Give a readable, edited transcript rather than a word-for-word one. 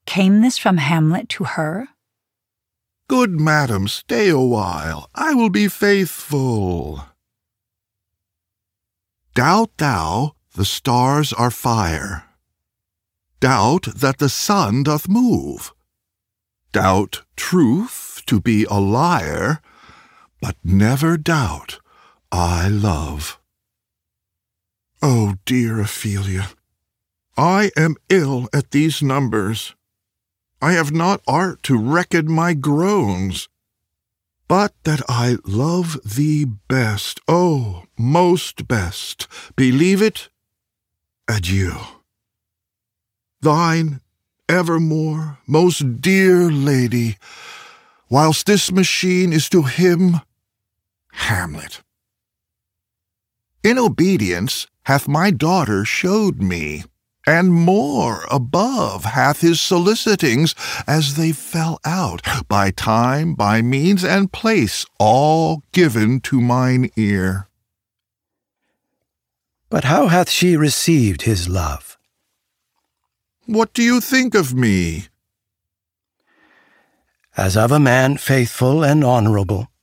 Came this from Hamlet to her? Good madam, stay a while. I will be faithful. Doubt thou the stars are fire. Doubt that the sun doth move. Doubt truth to be a liar, but never doubt I love. Oh, dear Ophelia, I am ill at these numbers. I have not art to reckon my groans, but that I love thee best, oh, most best, believe it, adieu. Thine evermore, most dear lady, whilst this machine is to him, Hamlet. In obedience hath my daughter showed me, and more above hath his solicitings, as they fell out, by time, by means, and place, all given to mine ear. But how hath she received his love? What do you think of me? As of a man faithful and honorable,